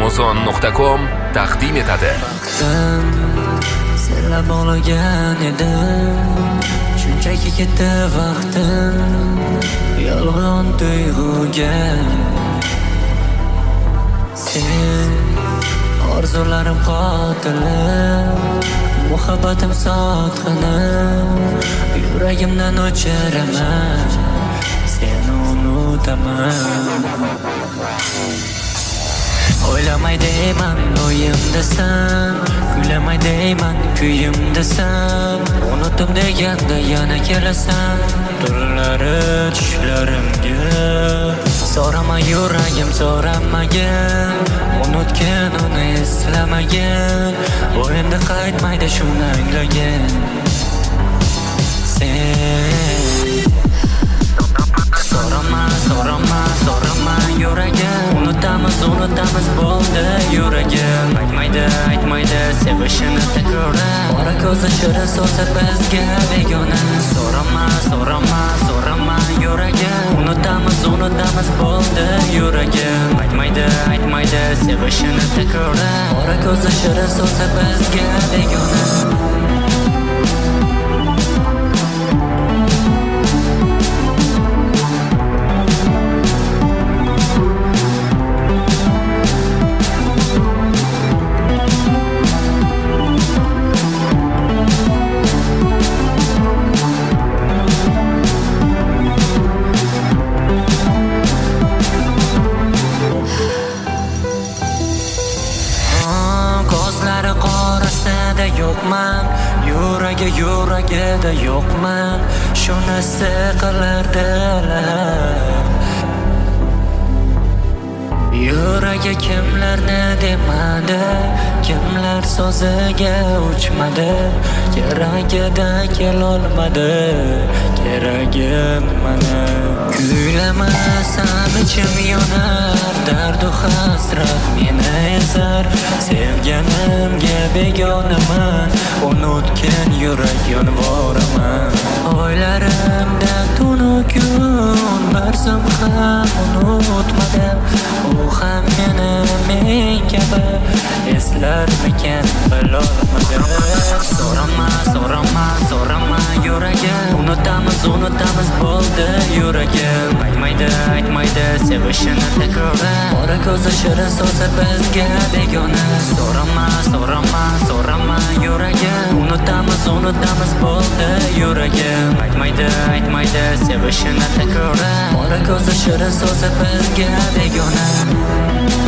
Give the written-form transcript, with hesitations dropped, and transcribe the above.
Amazon.com taqdim etadi. Vaqtim senlab bog'lagan edim, shunchaki ketdi vaqtim yolg'on tuyg'uga. Sen orzularim qotilim, muhabbatim sotqinim, yuragimdan o'chiraman, seni unutaman. O'ylamay deyman o'yimdasan, kuylamay deyman kuyimdasan, unutdim deganda yana kelasan turlari tushlarimga. So'rama yuragim so'ramagan, unutgan uni eslamagan, u endi qaytmaydi shuni anglagan. Sen so'rama yuragim, unutamiz bo'ldi yuragim. Aytmaydi sevishini takrora, qora ko'zi shirin so'zlar bizga begona. So'rama yuragim, unutamiz bo'ldi yuragim. Aytmaydi sevishini takrora, qora ko'zi shirin so'zlar bizga begona. Ko'zlari qorasida yo'qman, yuragida yo'qman, shunisi qilardilar. Yuragi kimlarni demadi, kimlar so'ziga uchmadi, keragida kelolmadi, keragim mana. Kuylamasam ichim yonar, dardu hasrat meni ezar, sevganimga begonaman, unutgan yurak yonvoraman. O'ylarimda tunu kun bir zum ham unutmadim, u ham meni men kabi eslarmikan bilolmadim. So'rama yuragim, unutamiz bo'ldi yuragim. Aytmaydi sevishini takrora, qora ko'zi shirin so'zlar bizga begona. So'rama yuragim, unutamiz bo'ldi yuragim. Aytmaydi sevishini takrora, qora ko'zi shirin so'zlar bizga begona.